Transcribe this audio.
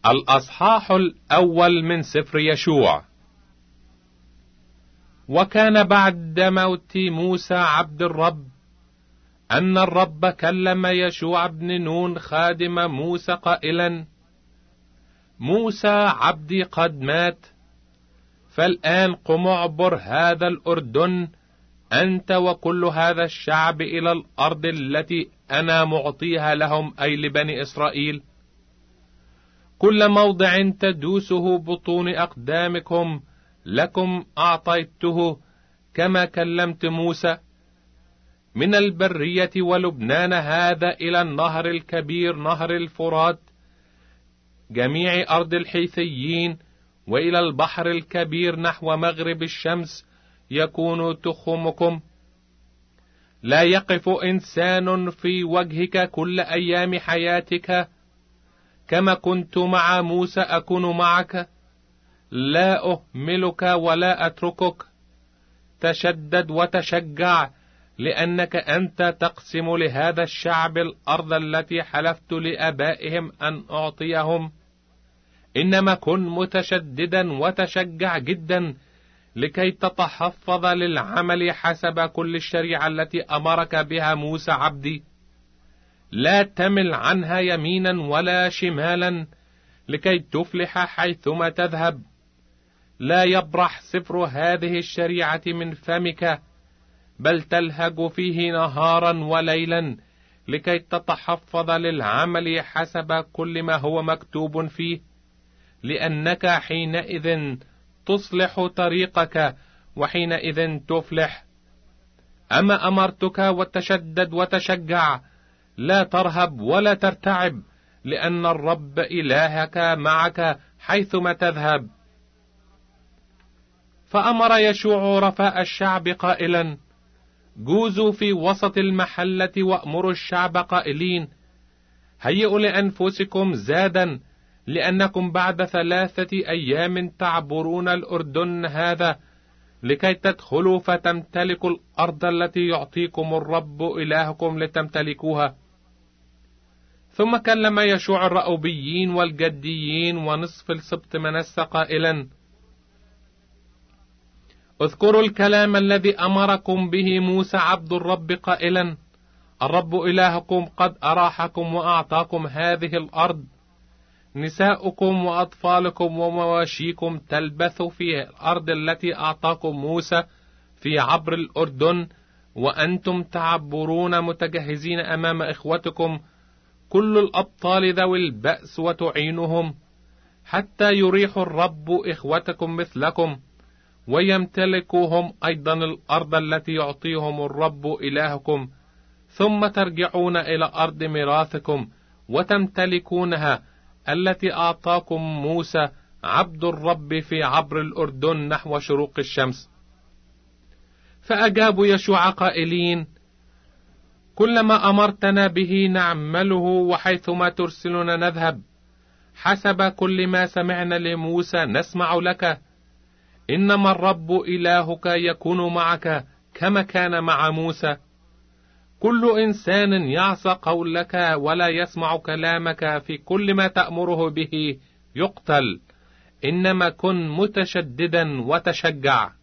الأصحاح الأول من سفر يشوع. وكان بعد موت موسى عبد الرب أن الرب كلم يشوع بن نون خادم موسى قائلا: موسى عبدي قد مات، فالآن قم اعبر هذا الأردن أنت وكل هذا الشعب إلى الأرض التي أنا معطيها لهم، أي لبني إسرائيل. كل موضع تدوسه بطون أقدامكم لكم أعطيته، كما كلمت موسى، من البرية ولبنان هذا إلى النهر الكبير نهر الفرات، جميع أرض الحيثيين، وإلى البحر الكبير نحو مغرب الشمس يكون تخمكم. لا يقف إنسان في وجهك كل أيام حياتك، كما كنت مع موسى أكون معك، لا أهملك ولا أتركك. تشدد وتشجع، لأنك أنت تقسم لهذا الشعب الأرض التي حلفت لآبائهم أن أعطيهم. إنما كن متشددا وتشجع جدا، لكي تتحفظ للعمل حسب كل الشريعة التي أمرك بها موسى عبدي. لا تمل عنها يمينا ولا شمالا، لكي تفلح حيثما تذهب. لا يبرح سفر هذه الشريعة من فمك، بل تلهج فيه نهارا وليلا، لكي تتحفظ للعمل حسب كل ما هو مكتوب فيه، لأنك حينئذ تصلح طريقك، وحينئذ تفلح. أما أمرتك وتشدد وتشجع، لا ترهب ولا ترتعب، لأن الرب إلهك معك حيثما تذهب. فأمر يشوع رفاء الشعب قائلا: جوزوا في وسط المحلة وأمروا الشعب قائلين: هيئوا لأنفسكم زادا، لأنكم بعد 3 أيام تعبرون الأردن هذا، لكي تدخلوا فتمتلكوا الأرض التي يعطيكم الرب إلهكم لتمتلكوها. ثم كلم يشوع الرأوبيين والجديين ونصف السبط منسى قائلا: اذكروا الكلام الذي أمركم به موسى عبد الرب قائلا: الرب إلهكم قد أراحكم وأعطاكم هذه الأرض. نساؤكم وأطفالكم ومواشيكم تلبث في الأرض التي أعطاكم موسى في عبر الأردن، وأنتم تعبرون متجهزين أمام إخوتكم كل الأبطال ذوي البأس وتعينهم، حتى يريح الرب إخوتكم مثلكم، ويمتلكوهم أيضا الأرض التي يعطيهم الرب إلهكم، ثم ترجعون إلى أرض ميراثكم وتمتلكونها التي أعطاكم موسى عبد الرب في عبر الأردن نحو شروق الشمس. فأجابوا يشوع قائلين: كل ما أمرتنا به نعمله، وحيثما ترسلنا نذهب، حسب كل ما سمعنا لموسى نسمع لك. إنما الرب إلهك يكون معك كما كان مع موسى. كل إنسان يعصى قولك ولا يسمع كلامك في كل ما تأمره به يقتل. إنما كن متشددا وتشجع.